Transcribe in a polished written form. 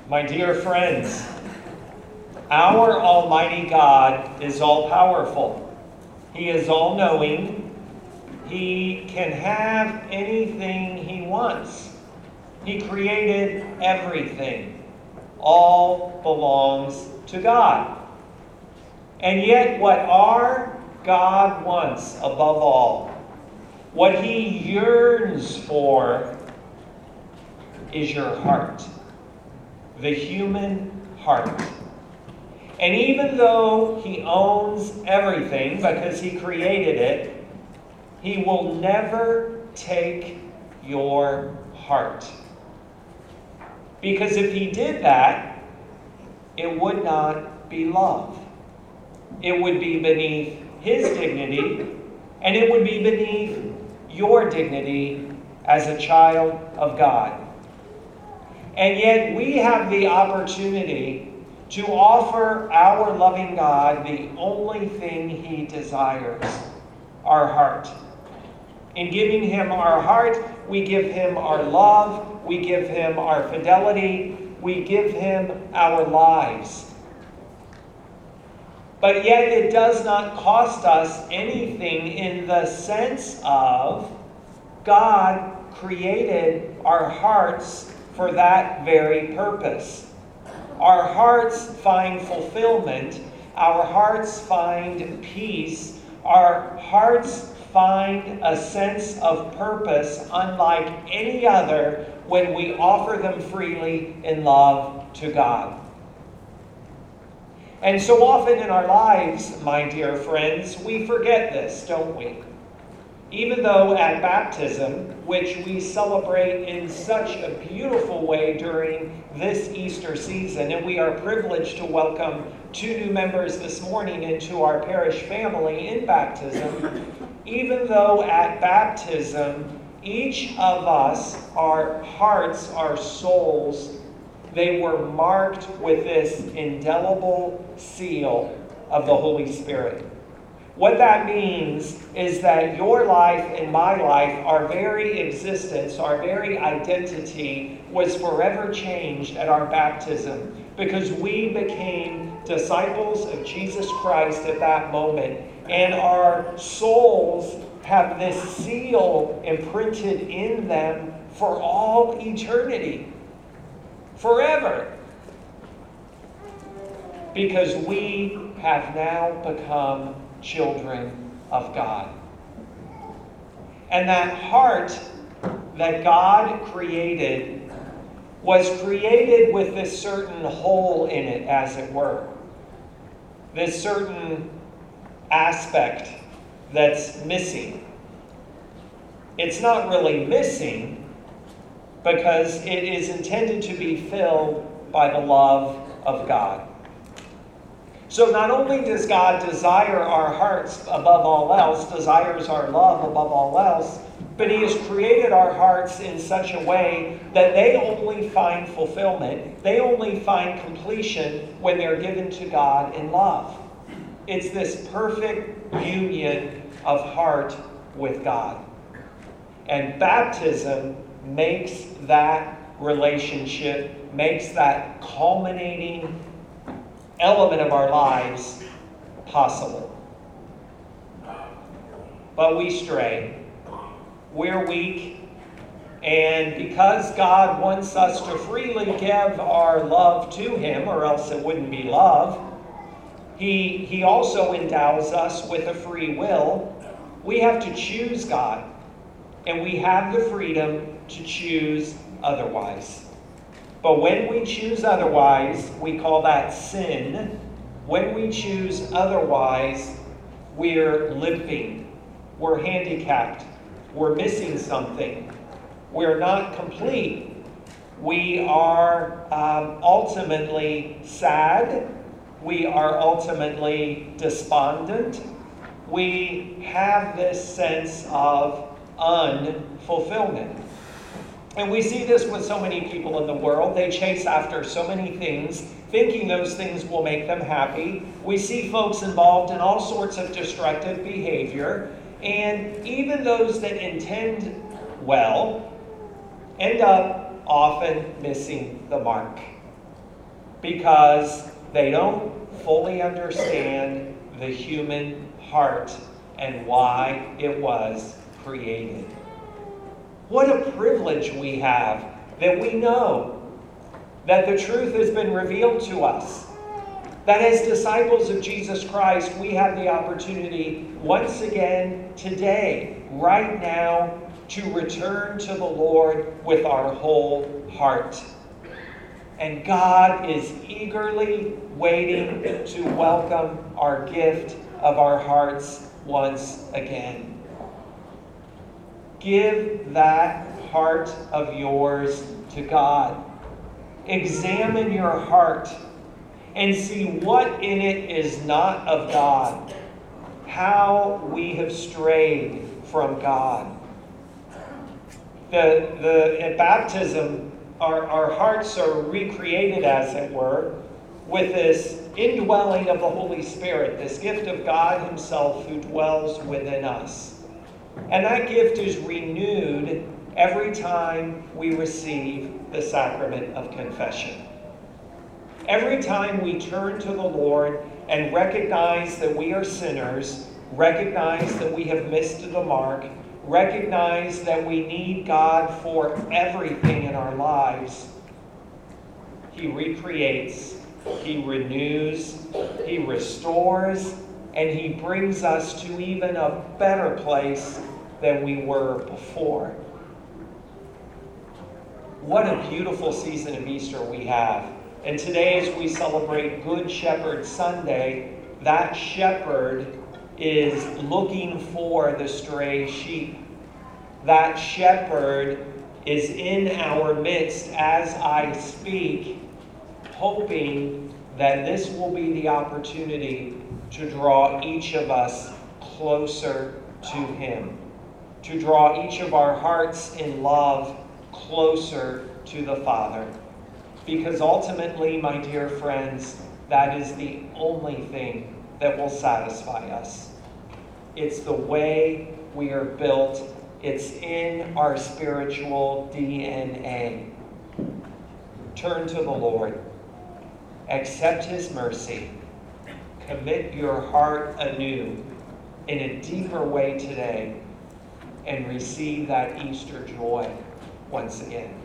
My dear friends, our Almighty God is all-powerful. He is all-knowing. He can have anything He wants. He created everything. All belongs to God. And yet what our God wants above all, what He yearns for, is your heart. The human heart. And even though He owns everything because He created it, He will never take your heart. Because if He did that, it would not be love. It would be beneath His dignity, and it would be beneath your dignity as a child of God. And yet we have the opportunity to offer our loving God the only thing He desires, our heart. In giving Him our heart, we give Him our love, we give Him our fidelity, we give Him our lives. But yet it does not cost us anything in the sense of God created our hearts for that very purpose. Our hearts find fulfillment. Our hearts find peace. Our hearts find a sense of purpose unlike any other when we offer them freely in love to God. And so often in our lives, my dear friends, we forget this, don't we? Even though at baptism, which we celebrate in such a beautiful way during this Easter season, and we are privileged to welcome 2 new members this morning into our parish family in baptism, even though at baptism, each of us, our hearts, our souls, they were marked with this indelible seal of the Holy Spirit. What that means is that your life and my life, our very existence, our very identity was forever changed at our baptism because we became disciples of Jesus Christ at that moment. And our souls have this seal imprinted in them for all eternity. Forever. Because we have now become children of God. And that heart that God created was created with this certain hole in it, as it were. This certain aspect that's missing. It's not really missing because it is intended to be filled by the love of God. So not only does God desire our hearts above all else, desires our love above all else, but He has created our hearts in such a way that they only find fulfillment, they only find completion when they're given to God in love. It's this perfect union of heart with God. And baptism makes that relationship, makes that culminating element of our lives possible. But we stray. We're weak. And because God wants us to freely give our love to Him, or else it wouldn't be love, He also endows us with a free will. We have to choose God. And we have the freedom to choose otherwise. But when we choose otherwise, we call that sin. When we choose otherwise, we're limping. We're handicapped. We're missing something. We're not complete. We are ultimately sad. We are ultimately despondent. We have this sense of unfulfillment. And we see this with so many people in the world. They chase after so many things, thinking those things will make them happy. We see folks involved in all sorts of destructive behavior. And even those that intend well end up often missing the mark. because they don't fully understand the human heart and why it was created. What a privilege we have that we know that the truth has been revealed to us. That as disciples of Jesus Christ, we have the opportunity once again today, right now, to return to the Lord with our whole heart. And God is eagerly waiting to welcome our gift of our hearts once again. Give that heart of yours to God. Examine your heart and see what in it is not of God, how we have strayed from God. At baptism, our hearts are recreated, as it were, with this indwelling of the Holy Spirit, this gift of God Himself who dwells within us. And that gift is renewed every time we receive the sacrament of confession. Every time we turn to the Lord and recognize that we are sinners, recognize that we have missed the mark, recognize that we need God for everything in our lives, He recreates, He renews, He restores, and He brings us to even a better place than we were before. What a beautiful season of Easter we have. And today, as we celebrate Good Shepherd Sunday, that shepherd is looking for the stray sheep. That shepherd is in our midst as I speak, hoping that this will be the opportunity to draw each of us closer to Him, to draw each of our hearts in love closer to the Father. Because ultimately, my dear friends, that is the only thing that will satisfy us. It's the way we are built. It's in our spiritual DNA. Turn to the Lord. Accept His mercy. Commit your heart anew in a deeper way today and receive that Easter joy once again.